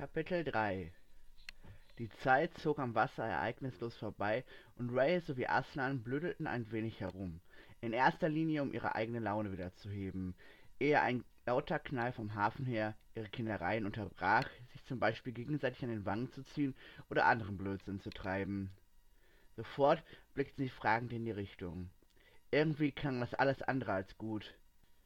Kapitel 3. Die Zeit zog am Wasser ereignislos vorbei und Ray sowie Aslan blödelten ein wenig herum, in erster Linie um ihre eigene Laune wieder zu heben, ehe ein lauter Knall vom Hafen her ihre Kindereien unterbrach, sich zum Beispiel gegenseitig an den Wangen zu ziehen oder anderen Blödsinn zu treiben. Sofort blickten sie fragend in die Richtung. Irgendwie klang das alles andere als gut.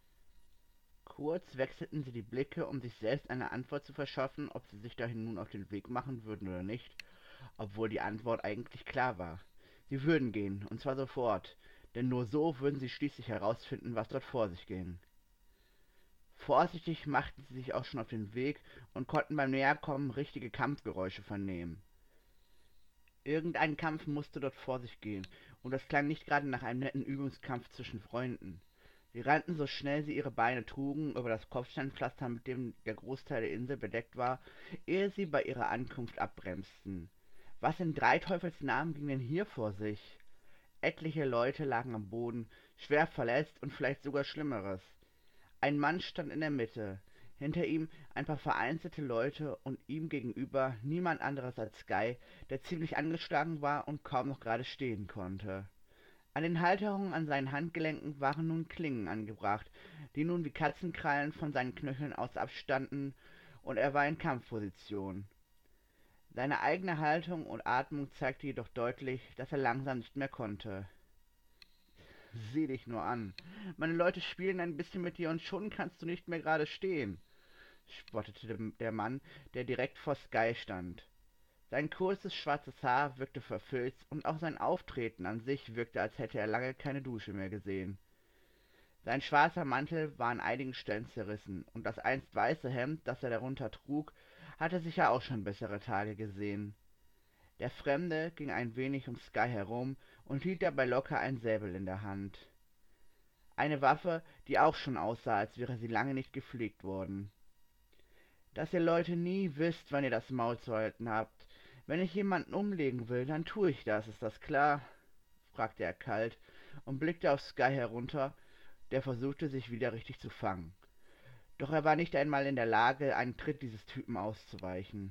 Kurz wechselten sie die Blicke, um sich selbst eine Antwort zu verschaffen, ob sie sich dahin nun auf den Weg machen würden oder nicht, obwohl die Antwort eigentlich klar war. Sie würden gehen, und zwar sofort, denn nur so würden sie schließlich herausfinden, was dort vor sich ging. Vorsichtig machten sie sich auch schon auf den Weg und konnten beim Näherkommen richtige Kampfgeräusche vernehmen. Irgendein Kampf musste dort vor sich gehen, und das klang nicht gerade nach einem netten Übungskampf zwischen Freunden. Sie rannten so schnell sie ihre Beine trugen über das Kopfsteinpflaster, mit dem der Großteil der Insel bedeckt war, ehe sie bei ihrer Ankunft abbremsten. Was in drei Teufels Namen ging denn hier vor sich? Etliche Leute lagen am Boden, schwer verletzt und vielleicht sogar Schlimmeres. Ein Mann stand in der Mitte, hinter ihm ein paar vereinzelte Leute und ihm gegenüber niemand anderes als Sky, der ziemlich angeschlagen war und kaum noch gerade stehen konnte. An den Halterungen an seinen Handgelenken waren nun Klingen angebracht, die nun wie Katzenkrallen von seinen Knöcheln aus abstanden, und er war in Kampfposition. Seine eigene Haltung und Atmung zeigte jedoch deutlich, dass er langsam nicht mehr konnte. Sieh dich nur an. Meine Leute spielen ein bisschen mit dir und schon kannst du nicht mehr gerade stehen, spottete der Mann, der direkt vor Sky stand. Sein kurzes schwarzes Haar wirkte verfilzt und auch sein Auftreten an sich wirkte, als hätte er lange keine Dusche mehr gesehen. Sein schwarzer Mantel war an einigen Stellen zerrissen, und das einst weiße Hemd, das er darunter trug, hatte sicher auch schon bessere Tage gesehen. Der Fremde ging ein wenig um Sky herum und hielt dabei locker ein Säbel in der Hand. Eine Waffe, die auch schon aussah, als wäre sie lange nicht gepflegt worden. Dass ihr Leute nie wisst, wann ihr das Maul zu halten habt. Wenn ich jemanden umlegen will, dann tue ich das, ist das klar? Fragte er kalt und blickte auf Sky herunter, der versuchte, sich wieder richtig zu fangen. Doch er war nicht einmal in der Lage, einen Tritt dieses Typen auszuweichen.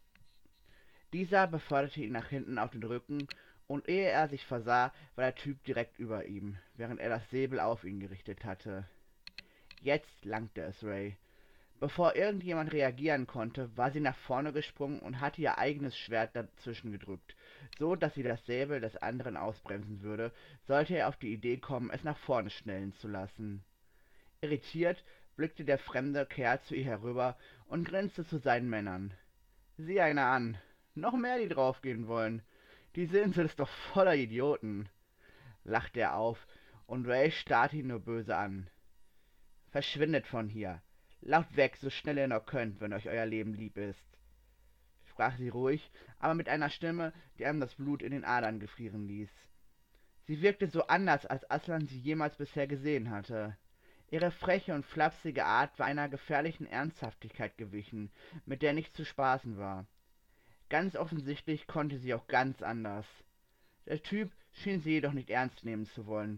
Dieser beförderte ihn nach hinten auf den Rücken, und ehe er sich versah, war der Typ direkt über ihm, während er das Säbel auf ihn gerichtet hatte. Jetzt langte es Ray. Bevor irgendjemand reagieren konnte, war sie nach vorne gesprungen und hatte ihr eigenes Schwert dazwischen gedrückt, so dass sie das Säbel des anderen ausbremsen würde, sollte er auf die Idee kommen, es nach vorne schnellen zu lassen. Irritiert blickte der fremde Kerl zu ihr herüber und grinste zu seinen Männern. Sieh einer an, noch mehr, die draufgehen wollen. Diese Insel ist doch voller Idioten, lachte er auf, und Ray starrte ihn nur böse an. Verschwindet von hier. Lauft weg, so schnell ihr noch könnt, wenn euch euer Leben lieb ist, sprach sie ruhig, aber mit einer Stimme, die einem das Blut in den Adern gefrieren ließ. Sie wirkte so anders, als Aslan sie jemals bisher gesehen hatte. Ihre freche und flapsige Art war einer gefährlichen Ernsthaftigkeit gewichen, mit der nicht zu spaßen war. Ganz offensichtlich konnte sie auch ganz anders. Der Typ schien sie jedoch nicht ernst nehmen zu wollen.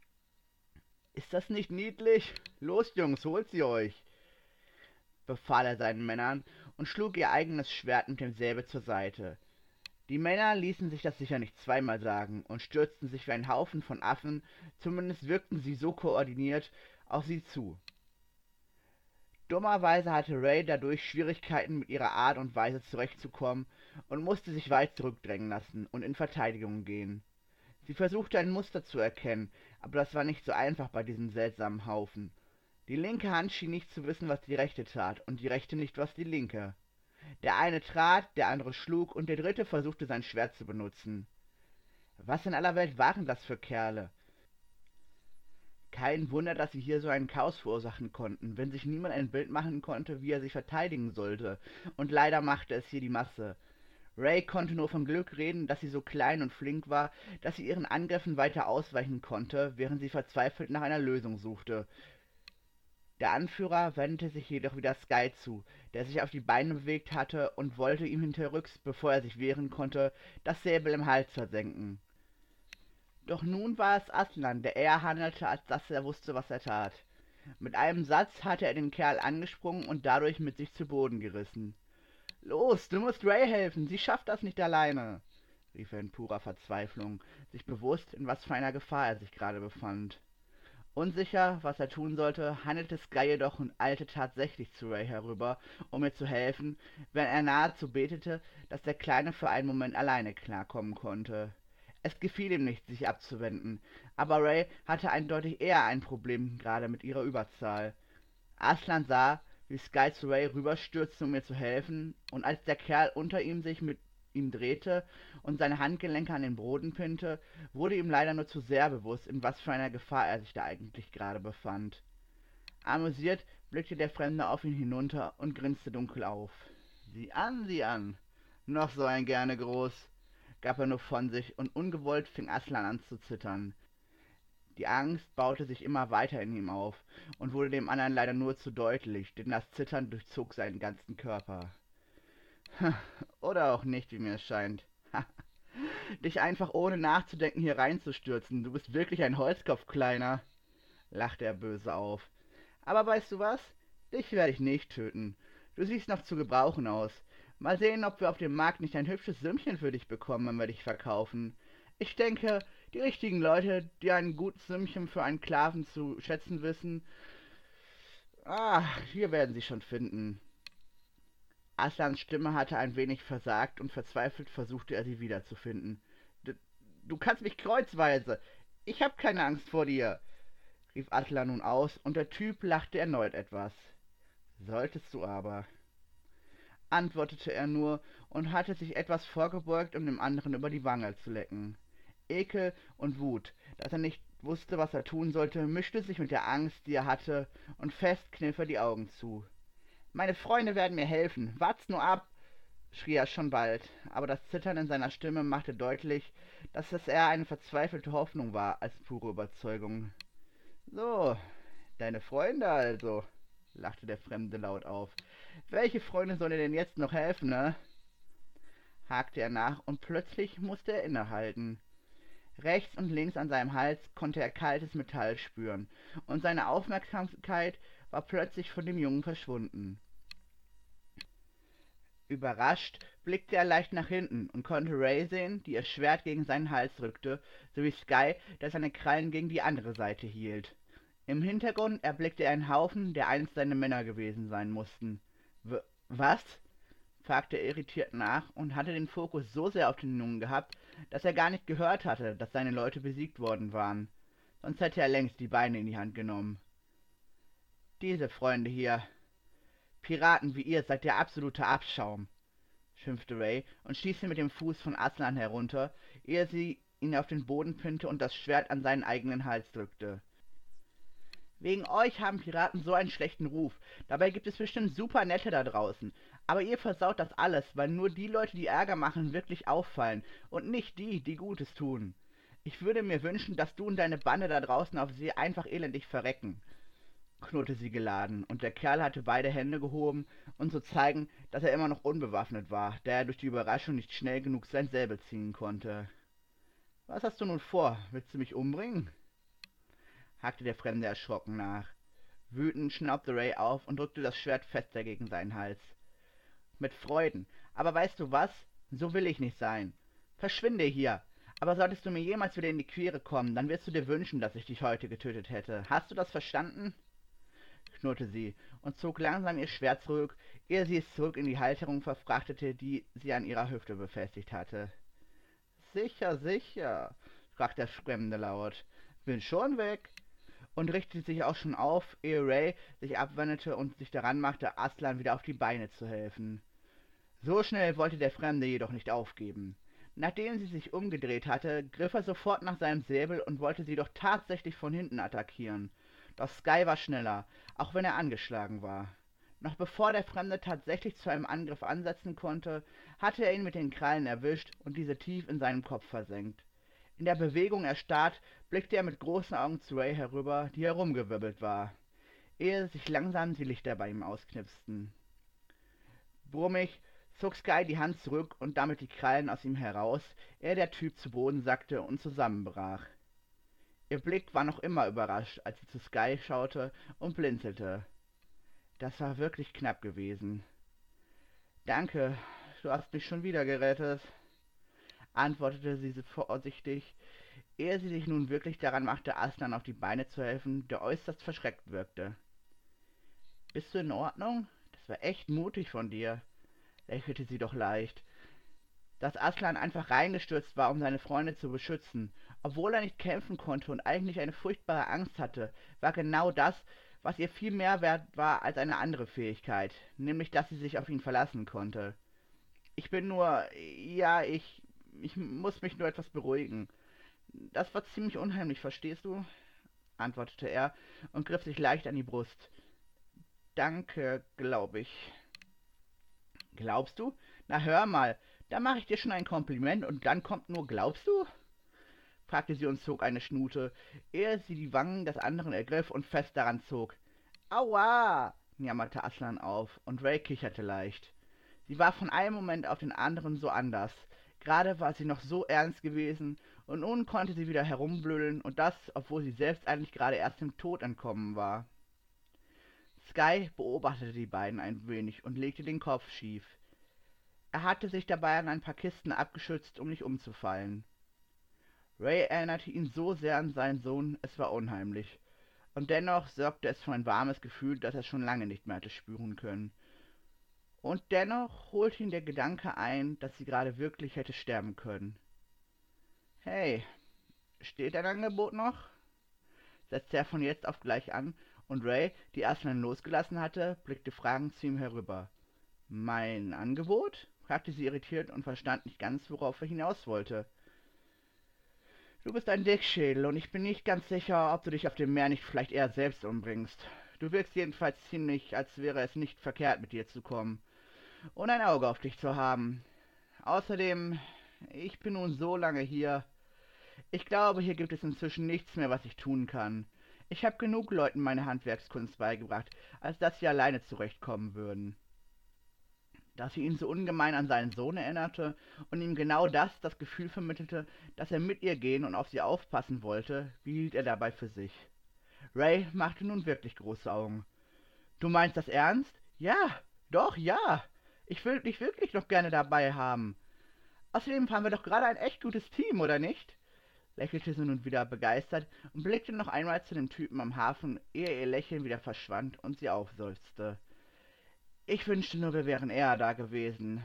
»Ist das nicht niedlich? Los, Jungs, holt sie euch«, befahl er seinen Männern und schlug ihr eigenes Schwert mit dem Säbel zur Seite. Die Männer ließen sich das sicher nicht zweimal sagen und stürzten sich wie ein Haufen von Affen, zumindest wirkten sie so koordiniert, auf sie zu. Dummerweise hatte Ray dadurch Schwierigkeiten, mit ihrer Art und Weise zurechtzukommen und musste sich weit zurückdrängen lassen und in Verteidigung gehen. Sie versuchte ein Muster zu erkennen, aber das war nicht so einfach bei diesem seltsamen Haufen. Die linke Hand schien nicht zu wissen, was die rechte tat, und die rechte nicht, was die linke. Der eine trat, der andere schlug, und der dritte versuchte sein Schwert zu benutzen. Was in aller Welt waren das für Kerle? Kein Wunder, dass sie hier so einen Chaos verursachen konnten, wenn sich niemand ein Bild machen konnte, wie er sich verteidigen sollte, und leider machte es hier die Masse. Ray konnte nur vom Glück reden, dass sie so klein und flink war, dass sie ihren Angriffen weiter ausweichen konnte, während sie verzweifelt nach einer Lösung suchte. Der Anführer wendete sich jedoch wieder Sky zu, der sich auf die Beine bewegt hatte und wollte ihm hinterrücks, bevor er sich wehren konnte, das Säbel im Hals versenken. Doch nun war es Aslan, der eher handelte, als dass er wusste, was er tat. Mit einem Satz hatte er den Kerl angesprungen und dadurch mit sich zu Boden gerissen. Los, du musst Ray helfen, sie schafft das nicht alleine, rief er in purer Verzweiflung, sich bewusst, in was für einer Gefahr er sich gerade befand. Unsicher, was er tun sollte, handelte Sky jedoch und eilte tatsächlich zu Ray herüber, um ihr zu helfen, während er nahezu betete, dass der Kleine für einen Moment alleine klarkommen konnte. Es gefiel ihm nicht, sich abzuwenden, aber Ray hatte eindeutig eher ein Problem, gerade mit ihrer Überzahl. Aslan sah, wie Sky zu Ray rüberstürzte, um ihr zu helfen, und als der Kerl unter ihm sich mit ihm drehte und seine Handgelenke an den Boden pinnte, wurde ihm leider nur zu sehr bewusst, in was für einer Gefahr er sich da eigentlich gerade befand. Amüsiert blickte der Fremde auf ihn hinunter und grinste dunkel auf. Sieh an, sieh an. Noch so ein gerne groß, gab er nur von sich, und ungewollt fing Aslan an zu zittern. Die Angst baute sich immer weiter in ihm auf und wurde dem anderen leider nur zu deutlich, denn das Zittern durchzog seinen ganzen Körper. Oder auch nicht, wie mir es scheint. Dich einfach ohne nachzudenken hier reinzustürzen. Du bist wirklich ein Holzkopf, Kleiner, lachte er böse auf. Aber weißt du was? Dich werde ich nicht töten. Du siehst noch zu gebrauchen aus. Mal sehen, ob wir auf dem Markt nicht ein hübsches Sümmchen für dich bekommen, wenn wir dich verkaufen. Ich denke, die richtigen Leute, die ein gutes Sümmchen für einen Sklaven zu schätzen wissen, hier werden sie schon finden. Aslans Stimme hatte ein wenig versagt und verzweifelt versuchte er sie wiederzufinden. Du kannst mich kreuzweise. Ich hab keine Angst vor dir, rief Aslan nun aus, und der Typ lachte erneut etwas. Solltest du aber, antwortete er nur und hatte sich etwas vorgebeugt, um dem anderen über die Wange zu lecken. Ekel und Wut, dass er nicht wusste, was er tun sollte, mischte sich mit der Angst, die er hatte, und fest kniff er die Augen zu. Meine Freunde werden mir helfen, wart's nur ab, schrie er schon bald, aber das Zittern in seiner Stimme machte deutlich, dass es eher eine verzweifelte Hoffnung war als pure Überzeugung. So, deine Freunde also, lachte der Fremde laut auf. Welche Freunde sollen dir denn jetzt noch helfen, ne? Hakte er nach, und plötzlich musste er innehalten. Rechts und links an seinem Hals konnte er kaltes Metall spüren, und seine Aufmerksamkeit war plötzlich von dem Jungen verschwunden. Überrascht blickte er leicht nach hinten und konnte Ray sehen, die ihr Schwert gegen seinen Hals drückte, sowie Sky, der seine Krallen gegen die andere Seite hielt. Im Hintergrund erblickte er einen Haufen, der einst seine Männer gewesen sein mussten. Was? Fragte er irritiert nach und hatte den Fokus so sehr auf den Jungen gehabt, dass er gar nicht gehört hatte, dass seine Leute besiegt worden waren. Sonst hätte er längst die Beine in die Hand genommen. Diese Freunde hier. Piraten wie ihr seid der absolute Abschaum, schimpfte Ray und stieß mit dem Fuß von Aslan herunter, ehe sie ihn auf den Boden pinnte und das Schwert an seinen eigenen Hals drückte. Wegen euch haben Piraten so einen schlechten Ruf. Dabei gibt es bestimmt super nette da draußen. Aber ihr versaut das alles, weil nur die Leute, die Ärger machen, wirklich auffallen und nicht die, die Gutes tun. Ich würde mir wünschen, dass du und deine Bande da draußen auf See einfach elendig verrecken, knurrte sie geladen, und der Kerl hatte beide Hände gehoben, um zu zeigen, dass er immer noch unbewaffnet war, da er durch die Überraschung nicht schnell genug sein Säbel ziehen konnte. Was hast du nun vor? Willst du mich umbringen? Hakte der Fremde erschrocken nach. Wütend schnaubte Ray auf und drückte das Schwert fester gegen seinen Hals. Mit Freuden. Aber weißt du was? So will ich nicht sein. Verschwinde hier. Aber solltest du mir jemals wieder in die Quere kommen, dann wirst du dir wünschen, dass ich dich heute getötet hätte. Hast du das verstanden? Knurrte sie und zog langsam ihr Schwert zurück, ehe sie es zurück in die Halterung verfrachtete, die sie an ihrer Hüfte befestigt hatte. Sicher, sicher, sprach der Fremde laut. Bin schon weg. Und richtete sich auch schon auf, ehe Ray sich abwendete und sich daran machte, Aslan wieder auf die Beine zu helfen. So schnell wollte der Fremde jedoch nicht aufgeben. Nachdem sie sich umgedreht hatte, griff er sofort nach seinem Säbel und wollte sie doch tatsächlich von hinten attackieren. Doch Sky war schneller, auch wenn er angeschlagen war. Noch bevor der Fremde tatsächlich zu einem Angriff ansetzen konnte, hatte er ihn mit den Krallen erwischt und diese tief in seinen Kopf versenkt. In der Bewegung erstarrt, blickte er mit großen Augen zu Ray herüber, die herumgewirbelt war, ehe sich langsam die Lichter bei ihm ausknipsten. Brummig zog Sky die Hand zurück und damit die Krallen aus ihm heraus, ehe der Typ zu Boden sackte und zusammenbrach. Ihr Blick war noch immer überrascht, als sie zu Sky schaute und blinzelte. Das war wirklich knapp gewesen. Danke, du hast mich schon wieder gerettet, antwortete sie vorsichtig, ehe sie sich nun wirklich daran machte, Aslan auf die Beine zu helfen, der äußerst verschreckt wirkte. Bist du in Ordnung? Das war echt mutig von dir, lächelte sie doch leicht. Dass Aslan einfach reingestürzt war, um seine Freunde zu beschützen, obwohl er nicht kämpfen konnte und eigentlich eine furchtbare Angst hatte, war genau das, was ihr viel mehr wert war als eine andere Fähigkeit, nämlich dass sie sich auf ihn verlassen konnte. Ich bin nur, ja, ich muss mich nur etwas beruhigen. Das war ziemlich unheimlich, verstehst du? Antwortete er und griff sich leicht an die Brust. Danke, glaube ich. Glaubst du? Na hör mal, da mache ich dir schon ein Kompliment und dann kommt nur glaubst du? Fragte sie und zog eine Schnute, ehe sie die Wangen des anderen ergriff und fest daran zog. Aua! Jammerte Aslan auf, und Ray kicherte leicht. Sie war von einem Moment auf den anderen so anders. Gerade war sie noch so ernst gewesen, und nun konnte sie wieder herumblödeln, und das, obwohl sie selbst eigentlich gerade erst dem Tod entkommen war. Sky beobachtete die beiden ein wenig und legte den Kopf schief. Er hatte sich dabei an ein paar Kisten abgeschützt, um nicht umzufallen. Ray erinnerte ihn so sehr an seinen Sohn, es war unheimlich. Und dennoch sorgte es für ein warmes Gefühl, das er schon lange nicht mehr hatte spüren können. Und dennoch holte ihn der Gedanke ein, dass sie gerade wirklich hätte sterben können. Hey, steht dein Angebot noch? Setzte er von jetzt auf gleich an, und Ray, die Aslan losgelassen hatte, blickte fragend zu ihm herüber. Mein Angebot? Fragte sie irritiert und verstand nicht ganz, worauf er hinaus wollte. Du bist ein Dickschädel und ich bin nicht ganz sicher, ob du dich auf dem Meer nicht vielleicht eher selbst umbringst. Du wirkst jedenfalls ziemlich, als wäre es nicht verkehrt, mit dir zu kommen und ein Auge auf dich zu haben. Außerdem, ich bin nun so lange hier. Ich glaube, hier gibt es inzwischen nichts mehr, was ich tun kann. Ich habe genug Leuten meine Handwerkskunst beigebracht, als dass sie alleine zurechtkommen würden. Dass sie ihn so ungemein an seinen Sohn erinnerte und ihm genau das Gefühl vermittelte, dass er mit ihr gehen und auf sie aufpassen wollte, behielt er dabei für sich. Ray machte nun wirklich große Augen. Du meinst das ernst? Ja, doch, ja. Ich will dich wirklich noch gerne dabei haben. Außerdem haben wir doch gerade ein echt gutes Team, oder nicht? Lächelte sie nun wieder begeistert und blickte noch einmal zu dem Typen am Hafen, ehe ihr Lächeln wieder verschwand und sie aufseufzte. Ich wünschte nur, wir wären eher da gewesen.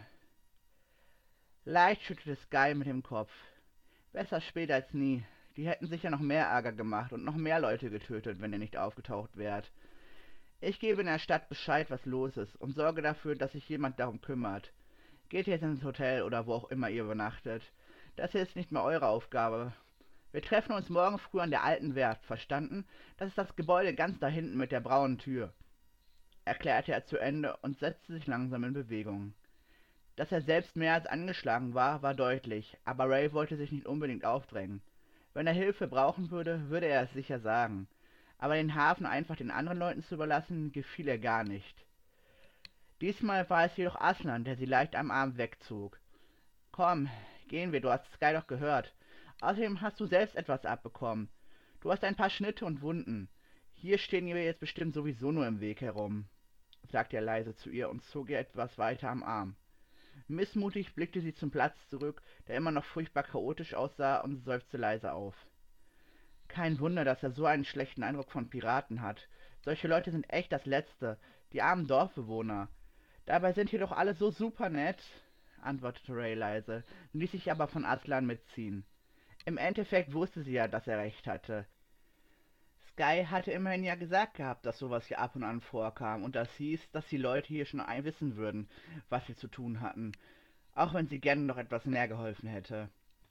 Leicht schüttelte Sky mit dem Kopf. Besser spät als nie. Die hätten sicher noch mehr Ärger gemacht und noch mehr Leute getötet, wenn ihr nicht aufgetaucht wärt. Ich gebe in der Stadt Bescheid, was los ist, und sorge dafür, dass sich jemand darum kümmert. Geht jetzt ins Hotel oder wo auch immer ihr übernachtet. Das hier ist nicht mehr eure Aufgabe. Wir treffen uns morgen früh an der alten Werft, verstanden? Das ist das Gebäude ganz da hinten mit der braunen Tür, erklärte er zu Ende und setzte sich langsam in Bewegung. Dass er selbst mehr als angeschlagen war, war deutlich, aber Ray wollte sich nicht unbedingt aufdrängen. Wenn er Hilfe brauchen würde, würde er es sicher sagen. Aber den Hafen einfach den anderen Leuten zu überlassen, gefiel ihr gar nicht. Diesmal war es jedoch Aslan, der sie leicht am Arm wegzog. Komm, gehen wir, du hast Sky doch gehört. Außerdem hast du selbst etwas abbekommen. Du hast ein paar Schnitte und Wunden. Hier stehen wir jetzt bestimmt sowieso nur im Weg herum, sagte er leise zu ihr und zog ihr etwas weiter am Arm. Missmutig blickte sie zum Platz zurück, der immer noch furchtbar chaotisch aussah, und seufzte leise auf. Kein Wunder, dass er so einen schlechten Eindruck von Piraten hat. Solche Leute sind echt das Letzte, die armen Dorfbewohner. Dabei sind hier doch alle so super nett, antwortete Ray leise, ließ sich aber von Aslan mitziehen. Im Endeffekt wusste sie ja, dass er recht hatte. Sky hatte immerhin ja gesagt gehabt, dass sowas hier ab und an vorkam, und das hieß, dass die Leute hier schon wissen würden, was sie zu tun hatten, auch wenn sie gerne noch etwas mehr geholfen hätte.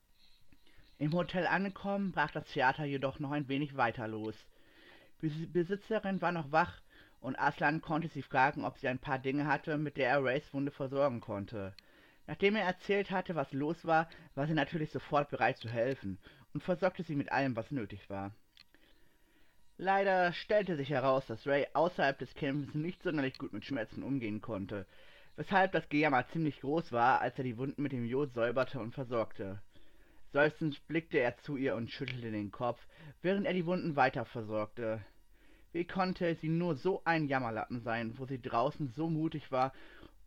Im Hotel angekommen, brach das Theater jedoch noch ein wenig weiter los. Die Besitzerin war noch wach, und Aslan konnte sie fragen, ob sie ein paar Dinge hatte, mit der er Rays Wunde versorgen konnte. Nachdem er erzählt hatte, was los war, war sie natürlich sofort bereit zu helfen und versorgte sie mit allem, was nötig war. Leider stellte sich heraus, dass Ray außerhalb des Kampfes nicht sonderlich gut mit Schmerzen umgehen konnte, weshalb das Gejammer ziemlich groß war, als er die Wunden mit dem Jod säuberte und versorgte. Seufzend blickte er zu ihr und schüttelte den Kopf, während er die Wunden weiter versorgte. Wie konnte sie nur so ein Jammerlappen sein, wo sie draußen so mutig war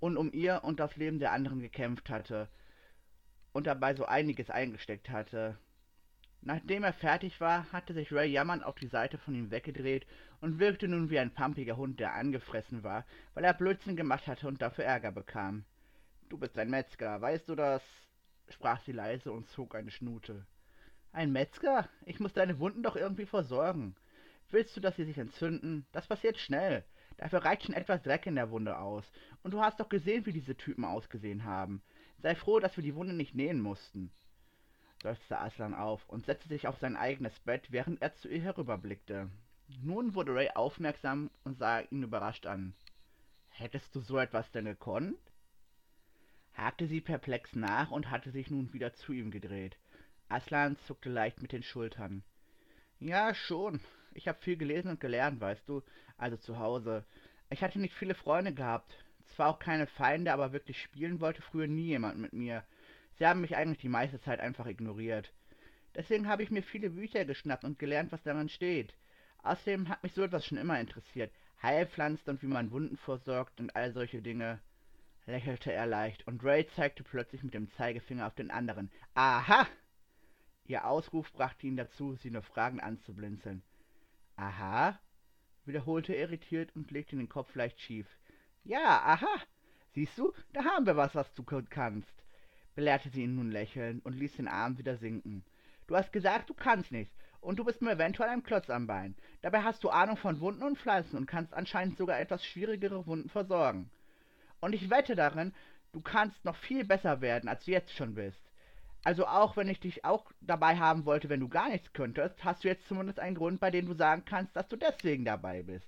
und um ihr und das Leben der anderen gekämpft hatte und dabei so einiges eingesteckt hatte. Nachdem er fertig war, hatte sich Ray jammernd auf die Seite von ihm weggedreht und wirkte nun wie ein pampiger Hund, der angefressen war, weil er Blödsinn gemacht hatte und dafür Ärger bekam. »Du bist ein Metzger, weißt du das?« sprach sie leise und zog eine Schnute. »Ein Metzger? Ich muss deine Wunden doch irgendwie versorgen. Willst du, dass sie sich entzünden? Das passiert schnell. Dafür reicht schon etwas Dreck in der Wunde aus. Und du hast doch gesehen, wie diese Typen ausgesehen haben. Sei froh, dass wir die Wunde nicht nähen mussten«, seufzte Aslan auf und setzte sich auf sein eigenes Bett, während er zu ihr herüberblickte. Nun wurde Ray aufmerksam und sah ihn überrascht an. »Hättest du so etwas denn gekonnt?« hakte sie perplex nach und hatte sich nun wieder zu ihm gedreht. Aslan zuckte leicht mit den Schultern. »Ja, schon. Ich habe viel gelesen und gelernt, weißt du, also zu Hause. Ich hatte nicht viele Freunde gehabt. Zwar auch keine Feinde, aber wirklich spielen wollte früher nie jemand mit mir. Sie haben mich eigentlich die meiste Zeit einfach ignoriert. Deswegen habe ich mir viele Bücher geschnappt und gelernt, was darin steht. Außerdem hat mich so etwas schon immer interessiert. Heilpflanzen und wie man Wunden versorgt und all solche Dinge«, lächelte er leicht, und Ray zeigte plötzlich mit dem Zeigefinger auf den anderen. »Aha!« Ihr Ausruf brachte ihn dazu, sie nur fragend anzublinzeln. »Aha?«, wiederholte er irritiert und legte den Kopf leicht schief. »Ja, aha! Siehst du, da haben wir was du kannst«, belehrte sie ihn nun lächelnd und ließ den Arm wieder sinken. »Du hast gesagt, du kannst nichts, und du bist mir eventuell ein Klotz am Bein. Dabei hast du Ahnung von Wunden und Pflanzen und kannst anscheinend sogar etwas schwierigere Wunden versorgen. Und ich wette darin, du kannst noch viel besser werden, als du jetzt schon bist. Also auch wenn ich dich auch dabei haben wollte, wenn du gar nichts könntest, hast du jetzt zumindest einen Grund, bei dem du sagen kannst, dass du deswegen dabei bist.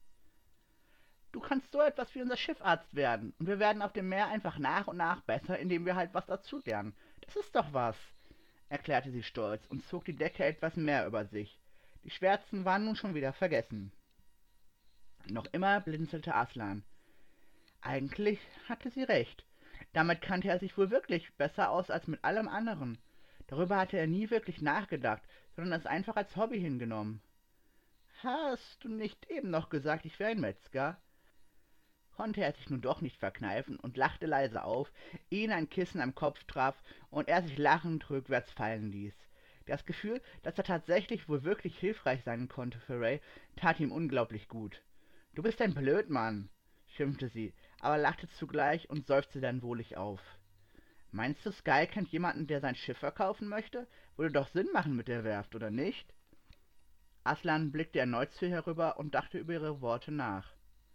Du kannst so etwas wie unser Schiffarzt werden, und wir werden auf dem Meer einfach nach und nach besser, indem wir halt was dazu lernen. Das ist doch was«, erklärte sie stolz und zog die Decke etwas mehr über sich. Die Schwärzen waren nun schon wieder vergessen. Noch immer blinzelte Aslan. Eigentlich hatte sie recht. Damit kannte er sich wohl wirklich besser aus als mit allem anderen. Darüber hatte er nie wirklich nachgedacht, sondern es einfach als Hobby hingenommen. »Hast du nicht eben noch gesagt, ich wäre ein Metzger?« konnte er sich nun doch nicht verkneifen und lachte leise auf, ehe ihn ein Kissen am Kopf traf und er sich lachend rückwärts fallen ließ. Das Gefühl, dass er tatsächlich wohl wirklich hilfreich sein konnte für Ray, tat ihm unglaublich gut. »Du bist ein Blödmann«, schimpfte sie, aber lachte zugleich und seufzte dann wohlig auf. »Meinst du, Sky kennt jemanden, der sein Schiff verkaufen möchte? Würde doch Sinn machen mit der Werft, oder nicht?« Aslan blickte erneut zu ihr herüber und dachte über ihre Worte nach.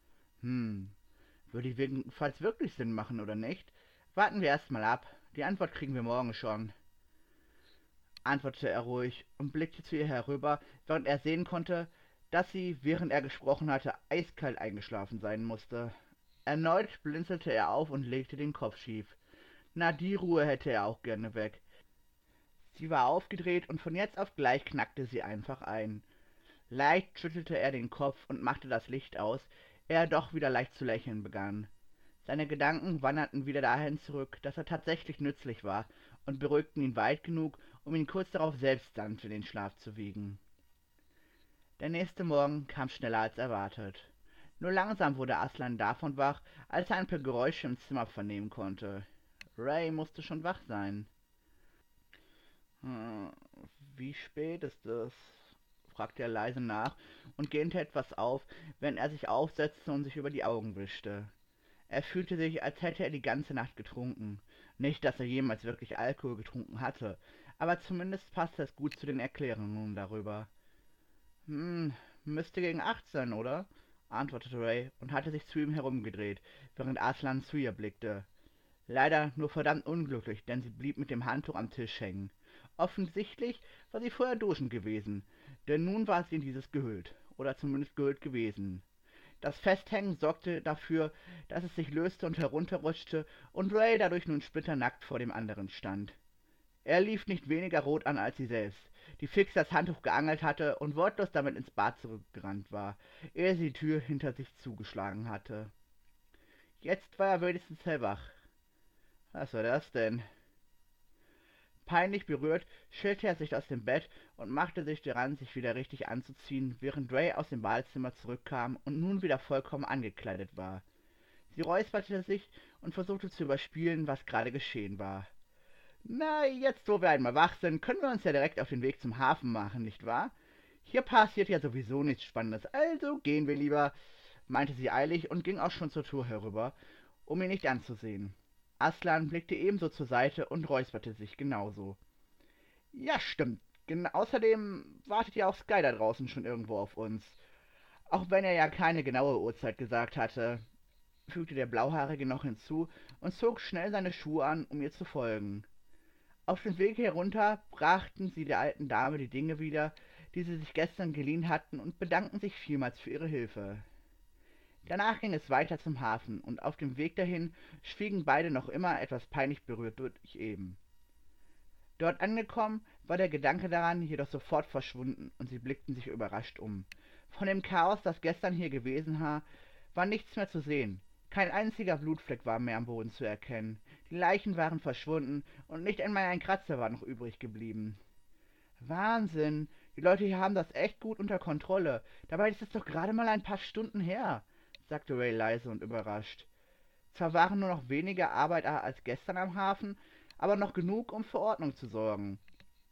Würde jedenfalls wirklich Sinn machen, oder nicht? Warten wir erst mal ab. Die Antwort kriegen wir morgen schon«, antwortete er ruhig und blickte zu ihr herüber, während er sehen konnte, dass sie, während er gesprochen hatte, eiskalt eingeschlafen sein musste. Erneut blinzelte er auf und legte den Kopf schief. Na, die Ruhe hätte er auch gerne weg. Sie war aufgedreht und von jetzt auf gleich knackte sie einfach ein. Leicht schüttelte er den Kopf und machte das Licht aus, ehe er doch wieder leicht zu lächeln begann. Seine Gedanken wanderten wieder dahin zurück, dass er tatsächlich nützlich war, und beruhigten ihn weit genug, um ihn kurz darauf selbst sanft in den Schlaf zu wiegen. Der nächste Morgen kam schneller als erwartet. Nur langsam wurde Aslan davon wach, als er ein paar Geräusche im Zimmer vernehmen konnte. Ray musste schon wach sein. »Wie spät ist es?«, fragte er leise nach und gähnte etwas auf, während er sich aufsetzte und sich über die Augen wischte. Er fühlte sich, als hätte er die ganze Nacht getrunken. Nicht, dass er jemals wirklich Alkohol getrunken hatte, aber zumindest passte es gut zu den Erklärungen darüber. Müsste gegen 8 sein, oder?«, antwortete Ray und hatte sich zu ihm herumgedreht, während Aslan zu ihr blickte. Leider nur verdammt unglücklich, denn sie blieb mit dem Handtuch am Tisch hängen. Offensichtlich war sie vorher duschen gewesen, denn nun war sie in dieses gehüllt, oder zumindest gehüllt gewesen. Das Festhängen sorgte dafür, dass es sich löste und herunterrutschte und Ray dadurch nun splitternackt vor dem anderen stand. Er lief nicht weniger rot an als sie selbst, die fix das Handtuch geangelt hatte und wortlos damit ins Bad zurückgerannt war, ehe sie die Tür hinter sich zugeschlagen hatte. Jetzt war er wenigstens hellwach. Was war das denn? Peinlich berührt schälte er sich aus dem Bett und machte sich daran, sich wieder richtig anzuziehen, während Ray aus dem Badezimmer zurückkam und nun wieder vollkommen angekleidet war. Sie räusperte sich und versuchte zu überspielen, was gerade geschehen war. Na, jetzt wo wir einmal wach sind, können wir uns ja direkt auf den Weg zum Hafen machen, nicht wahr? Hier passiert ja sowieso nichts Spannendes, also gehen wir lieber, meinte sie eilig und ging auch schon zur Tür herüber, um ihn nicht anzusehen. Aslan blickte ebenso zur Seite und räusperte sich genauso. Ja, stimmt. Außerdem wartet ja auch Sky da draußen schon irgendwo auf uns. Auch wenn er ja keine genaue Uhrzeit gesagt hatte, fügte der Blauhaarige noch hinzu und zog schnell seine Schuhe an, um ihr zu folgen. Auf dem Weg herunter brachten sie der alten Dame die Dinge wieder, die sie sich gestern geliehen hatten, und bedankten sich vielmals für ihre Hilfe. Danach ging es weiter zum Hafen, und auf dem Weg dahin schwiegen beide noch immer etwas peinlich berührt durch eben. Dort angekommen, war der Gedanke daran jedoch sofort verschwunden, und sie blickten sich überrascht um. Von dem Chaos, das gestern hier gewesen war nichts mehr zu sehen. Kein einziger Blutfleck war mehr am Boden zu erkennen. Die Leichen waren verschwunden und nicht einmal ein Kratzer war noch übrig geblieben. Wahnsinn, die Leute hier haben das echt gut unter Kontrolle. Dabei ist es doch gerade mal ein paar Stunden her, sagte Ray leise und überrascht. Zwar waren nur noch weniger Arbeiter als gestern am Hafen, aber noch genug, um für Ordnung zu sorgen.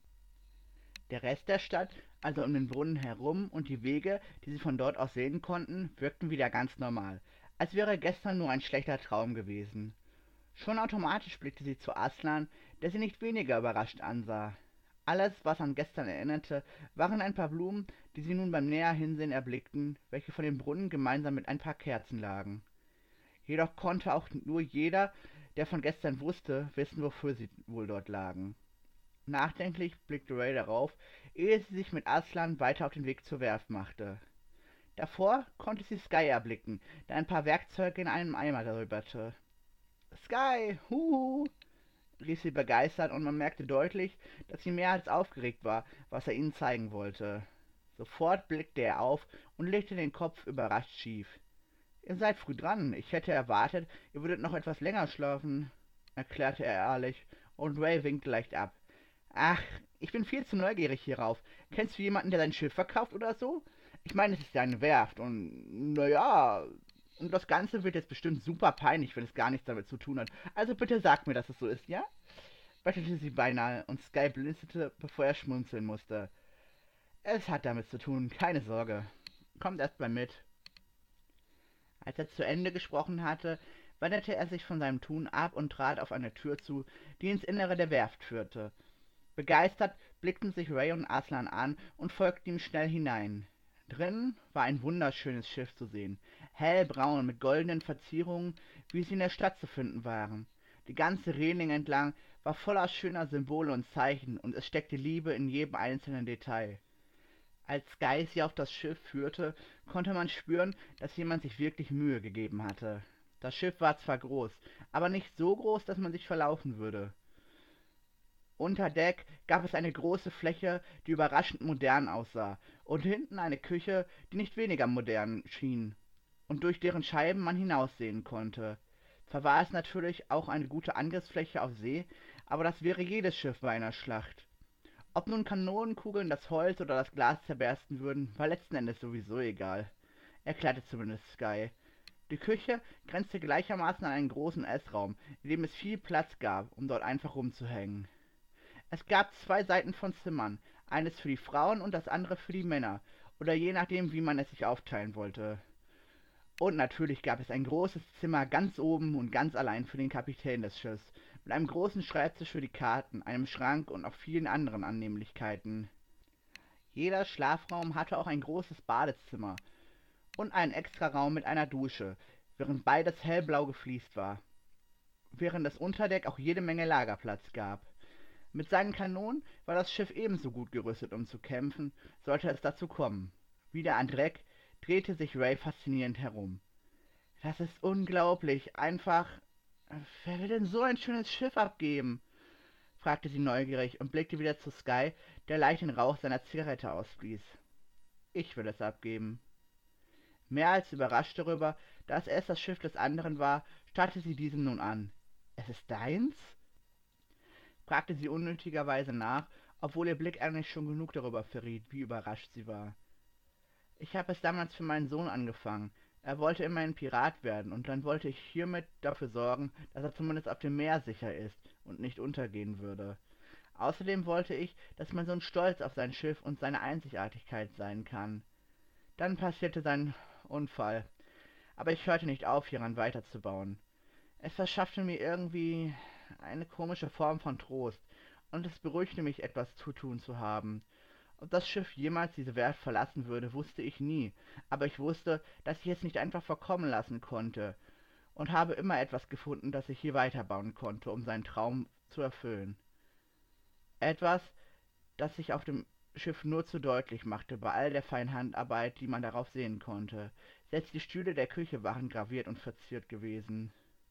Der Rest der Stadt, also um den Brunnen herum und die Wege, die sie von dort aus sehen konnten, wirkten wieder ganz normal, als wäre gestern nur ein schlechter Traum gewesen. Schon automatisch blickte sie zu Aslan, der sie nicht weniger überrascht ansah. Alles, was an gestern erinnerte, waren ein paar Blumen, die sie nun beim näher Hinsehen erblickten, welche vor dem Brunnen gemeinsam mit ein paar Kerzen lagen. Jedoch konnte auch nur jeder, der von gestern wusste, wissen, wofür sie wohl dort lagen. Nachdenklich blickte Ray darauf, ehe sie sich mit Aslan weiter auf den Weg zur Werft machte. Davor konnte sie Sky erblicken, der ein paar Werkzeuge in einem Eimer darüberte. »Sky, huhu«, rief sie begeistert, und man merkte deutlich, dass sie mehr als aufgeregt war, was er ihnen zeigen wollte. Sofort blickte er auf und legte den Kopf überrascht schief. »Ihr seid früh dran. Ich hätte erwartet, ihr würdet noch etwas länger schlafen«, erklärte er ehrlich, und Ray winkte leicht ab. »Ach, ich bin viel zu neugierig hierauf. Kennst du jemanden, der sein Schiff verkauft oder so? Ich meine, es ist ja eine Werft und naja, und das Ganze wird jetzt bestimmt super peinlich, wenn es gar nichts damit zu tun hat. Also bitte sag mir, dass es so ist, ja?« bettelte sie beinahe, und Sky blinzelte, bevor er schmunzeln musste. »Es hat damit zu tun, keine Sorge. Kommt erst mal mit.« Als er zu Ende gesprochen hatte, wendete er sich von seinem Tun ab und trat auf eine Tür zu, die ins Innere der Werft führte. Begeistert blickten sich Ray und Aslan an und folgten ihm schnell hinein. Drinnen war ein wunderschönes Schiff zu sehen, hellbraun mit goldenen Verzierungen, wie sie in der Stadt zu finden waren. Die ganze Reling entlang war voller schöner Symbole und Zeichen, und es steckte Liebe in jedem einzelnen Detail. Als Sky sie auf das Schiff führte, konnte man spüren, dass jemand sich wirklich Mühe gegeben hatte. Das Schiff war zwar groß, aber nicht so groß, dass man sich verlaufen würde. Unter Deck gab es eine große Fläche, die überraschend modern aussah, und hinten eine Küche, die nicht weniger modern schien und durch deren Scheiben man hinaussehen konnte. Zwar war es natürlich auch eine gute Angriffsfläche auf See, aber das wäre jedes Schiff bei einer Schlacht. Ob nun Kanonenkugeln das Holz oder das Glas zerbersten würden, war letzten Endes sowieso egal, erklärte zumindest Sky. Die Küche grenzte gleichermaßen an einen großen Essraum, in dem es viel Platz gab, um dort einfach rumzuhängen. Es gab 2 Seiten von Zimmern, eines für die Frauen und das andere für die Männer, oder je nachdem, wie man es sich aufteilen wollte. Und natürlich gab es ein großes Zimmer ganz oben und ganz allein für den Kapitän des Schiffs, mit einem großen Schreibtisch für die Karten, einem Schrank und noch vielen anderen Annehmlichkeiten. Jeder Schlafraum hatte auch ein großes Badezimmer und einen Extraraum mit einer Dusche, während beides hellblau gefliest war, während es unter Deck auch jede Menge Lagerplatz gab. Mit seinen Kanonen war das Schiff ebenso gut gerüstet, um zu kämpfen, sollte es dazu kommen. Wieder an Deck drehte sich Ray faszinierend herum. »Das ist unglaublich, einfach. Wer will denn so ein schönes Schiff abgeben?« fragte sie neugierig und blickte wieder zu Sky, der leicht den Rauch seiner Zigarette ausblies. »Ich will es abgeben.« Mehr als überrascht darüber, dass es das Schiff des anderen war, starrte sie diesem nun an. »Es ist deins?« fragte sie unnötigerweise nach, obwohl ihr Blick eigentlich schon genug darüber verriet, wie überrascht sie war. »Ich habe es damals für meinen Sohn angefangen. Er wollte immer ein Pirat werden und dann wollte ich hiermit dafür sorgen, dass er zumindest auf dem Meer sicher ist und nicht untergehen würde. Außerdem wollte ich, dass mein Sohn stolz auf sein Schiff und seine Einzigartigkeit sein kann. Dann passierte sein Unfall, aber ich hörte nicht auf, hieran weiterzubauen. Es verschaffte mir irgendwie eine komische Form von Trost und es beruhigte mich, etwas zu tun zu haben. Ob das Schiff jemals diese Werft verlassen würde, wusste ich nie, aber ich wusste, dass ich es nicht einfach verkommen lassen konnte und habe immer etwas gefunden, das ich hier weiterbauen konnte, um seinen Traum zu erfüllen. Etwas, das sich auf dem Schiff nur zu deutlich machte bei all der feinen Handarbeit, die man darauf sehen konnte. Selbst die Stühle der Küche waren graviert und verziert gewesen.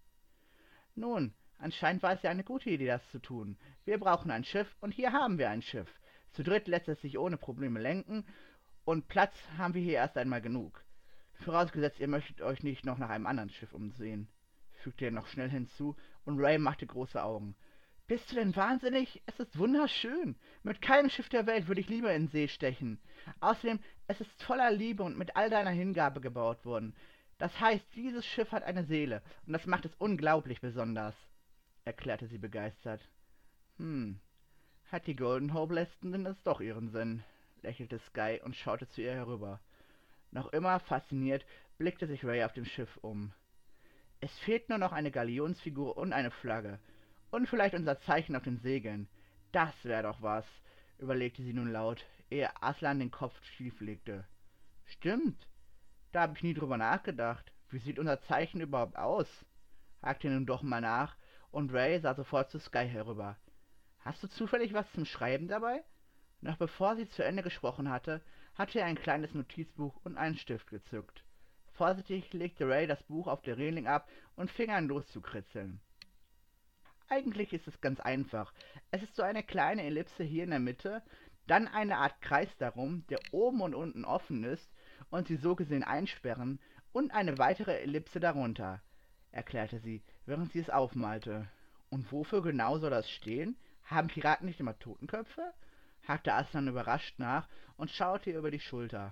Nun, anscheinend war es ja eine gute Idee, das zu tun. Wir brauchen ein Schiff und hier haben wir ein Schiff. Zu dritt lässt es sich ohne Probleme lenken und Platz haben wir hier erst einmal genug. Vorausgesetzt, ihr möchtet euch nicht noch nach einem anderen Schiff umsehen, fügte er noch schnell hinzu, und Ray machte große Augen. Bist du denn wahnsinnig? Es ist wunderschön. Mit keinem Schiff der Welt würde ich lieber in See stechen. Außerdem, es ist voller Liebe und mit all deiner Hingabe gebaut worden. Das heißt, dieses Schiff hat eine Seele und das macht es unglaublich besonders, erklärte sie begeistert. Hm, hat die Golden Hope Leston denn das doch ihren Sinn, lächelte Sky und schaute zu ihr herüber. Noch immer fasziniert blickte sich Ray auf dem Schiff um. Es fehlt nur noch eine Galionsfigur und eine Flagge. Und vielleicht unser Zeichen auf den Segeln. Das wäre doch was, überlegte sie nun laut, ehe Aslan den Kopf schief legte. Stimmt, da habe ich nie drüber nachgedacht. Wie sieht unser Zeichen überhaupt aus? Hakte nun doch mal nach, und Ray sah sofort zu Sky herüber. Hast du zufällig was zum Schreiben dabei? Noch bevor sie zu Ende gesprochen hatte, hatte er ein kleines Notizbuch und einen Stift gezückt. Vorsichtig legte Ray das Buch auf der Reling ab und fing an loszukritzeln. Eigentlich ist es ganz einfach. Es ist so eine kleine Ellipse hier in der Mitte, dann eine Art Kreis darum, der oben und unten offen ist und sie so gesehen einsperren, und eine weitere Ellipse darunter, erklärte sie, während sie es aufmalte. Und wofür genau soll das stehen? Haben Piraten nicht immer Totenköpfe? Hakte Aslan überrascht nach und schaute ihr über die Schulter.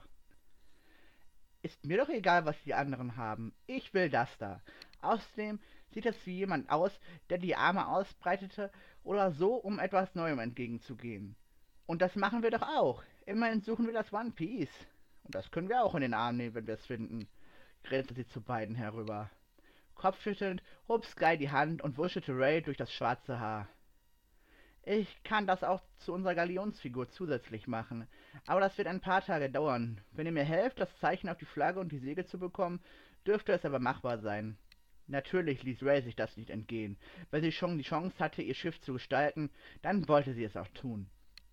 Ist mir doch egal, was die anderen haben. Ich will das da. Außerdem sieht es wie jemand aus, der die Arme ausbreitete oder so, um etwas Neuem entgegenzugehen. Und das machen wir doch auch. Immerhin suchen wir das One Piece. Und das können wir auch in den Arm nehmen, wenn wir es finden, grinste sie zu beiden herüber. Kopfschüttelnd hob Sky die Hand und wuschelte Ray durch das schwarze Haar. Ich kann das auch zu unserer Galionsfigur zusätzlich machen, aber das wird ein paar Tage dauern. Wenn ihr mir helft, das Zeichen auf die Flagge und die Segel zu bekommen, dürfte es aber machbar sein. Natürlich ließ Ray sich das nicht entgehen. Wenn sie schon die Chance hatte, ihr Schiff zu gestalten, dann wollte sie es auch tun.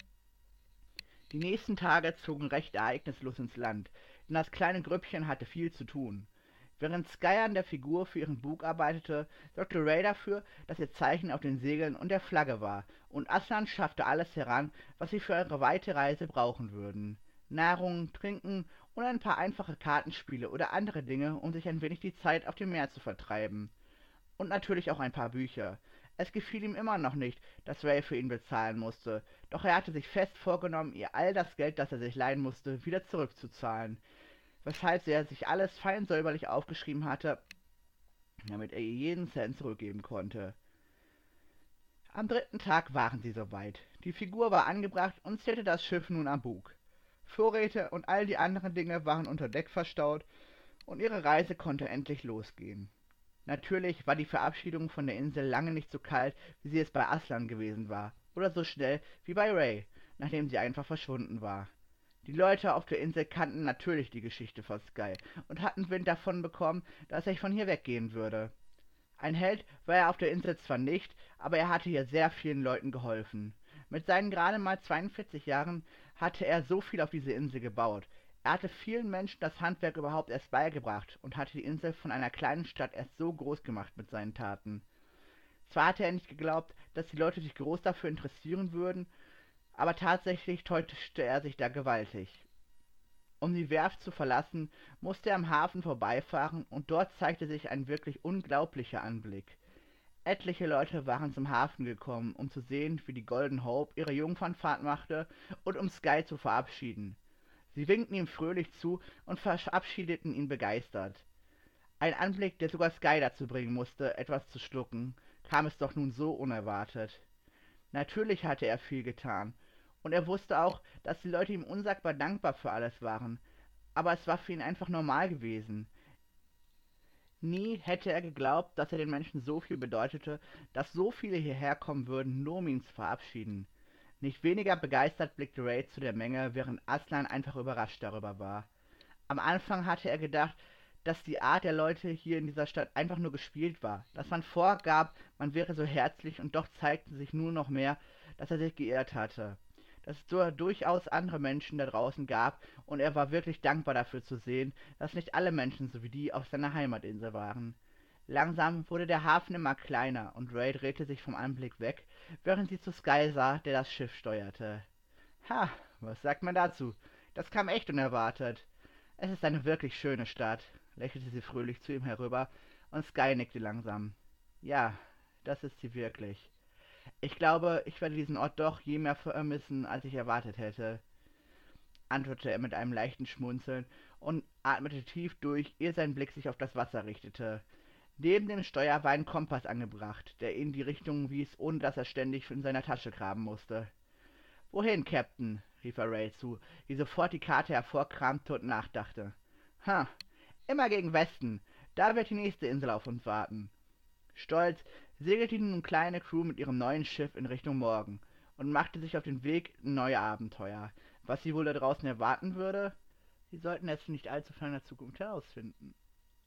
Die nächsten Tage zogen recht ereignislos ins Land, denn das kleine Grüppchen hatte viel zu tun. Während Sky an der Figur für ihren Bug arbeitete, sorgte Ray dafür, dass ihr Zeichen auf den Segeln und der Flagge war, und Aslan schaffte alles heran, was sie für ihre weite Reise brauchen würden. Nahrung, Trinken und ein paar einfache Kartenspiele oder andere Dinge, um sich ein wenig die Zeit auf dem Meer zu vertreiben. Und natürlich auch ein paar Bücher. Es gefiel ihm immer noch nicht, dass Ray für ihn bezahlen musste, doch er hatte sich fest vorgenommen, ihr all das Geld, das er sich leihen musste, wieder zurückzuzahlen, weshalb er sich alles fein säuberlich aufgeschrieben hatte, damit er ihr jeden Cent zurückgeben konnte. Am dritten Tag waren sie soweit. Die Figur war angebracht und zählte das Schiff nun am Bug. Vorräte und all die anderen Dinge waren unter Deck verstaut und ihre Reise konnte endlich losgehen. Natürlich war die Verabschiedung von der Insel lange nicht so kalt, wie sie es bei Aslan gewesen war, oder so schnell wie bei Ray, nachdem sie einfach verschwunden war. Die Leute auf der Insel kannten natürlich die Geschichte von Sky und hatten Wind davon bekommen, dass er von hier weggehen würde. Ein Held war er auf der Insel zwar nicht, aber er hatte hier sehr vielen Leuten geholfen. Mit seinen gerade mal 42 Jahren hatte er so viel auf diese Insel gebaut. Er hatte vielen Menschen das Handwerk überhaupt erst beigebracht und hatte die Insel von einer kleinen Stadt erst so groß gemacht mit seinen Taten. Zwar hatte er nicht geglaubt, dass die Leute sich groß dafür interessieren würden, aber tatsächlich täuschte er sich da gewaltig. Um die Werft zu verlassen, musste er am Hafen vorbeifahren und dort zeigte sich ein wirklich unglaublicher Anblick. Etliche Leute waren zum Hafen gekommen, um zu sehen, wie die Golden Hope ihre Jungfernfahrt machte und um Sky zu verabschieden. Sie winkten ihm fröhlich zu und verabschiedeten ihn begeistert. Ein Anblick, der sogar Sky dazu bringen musste, etwas zu schlucken, kam es doch nun so unerwartet. Natürlich hatte er viel getan, und er wusste auch, dass die Leute ihm unsagbar dankbar für alles waren, aber es war für ihn einfach normal gewesen. Nie hätte er geglaubt, dass er den Menschen so viel bedeutete, dass so viele hierher kommen würden, nur um ihn zu verabschieden. Nicht weniger begeistert blickte Ray zu der Menge, während Aslan einfach überrascht darüber war. Am Anfang hatte er gedacht, dass die Art der Leute hier in dieser Stadt einfach nur gespielt war, dass man vorgab, man wäre so herzlich und doch zeigte sich nur noch mehr, dass er sich geirrt hatte. Dass es so durchaus andere Menschen da draußen gab und er war wirklich dankbar dafür zu sehen, dass nicht alle Menschen so wie die auf seiner Heimatinsel waren. Langsam wurde der Hafen immer kleiner und Ray drehte sich vom Anblick weg, während sie zu Sky sah, der das Schiff steuerte. Ha, was sagt man dazu? Das kam echt unerwartet. Es ist eine wirklich schöne Stadt, lächelte sie fröhlich zu ihm herüber, und Sky nickte langsam. Ja, das ist sie wirklich. Ich glaube, ich werde diesen Ort doch je mehr vermissen, als ich erwartet hätte, antwortete er mit einem leichten Schmunzeln und atmete tief durch, ehe sein Blick sich auf das Wasser richtete. Neben dem Steuer war ein Kompass angebracht, der ihn die Richtung wies, ohne dass er ständig in seiner Tasche graben musste. »Wohin, Captain?« rief er Ray zu, die sofort die Karte hervorkramte und nachdachte. »Ha, immer gegen Westen. Da wird die nächste Insel auf uns warten.« Stolz segelte die nun kleine Crew mit ihrem neuen Schiff in Richtung Morgen und machte sich auf den Weg in neue Abenteuer. Was sie wohl da draußen erwarten würde? Sie sollten es nicht allzu ferner Zukunft herausfinden.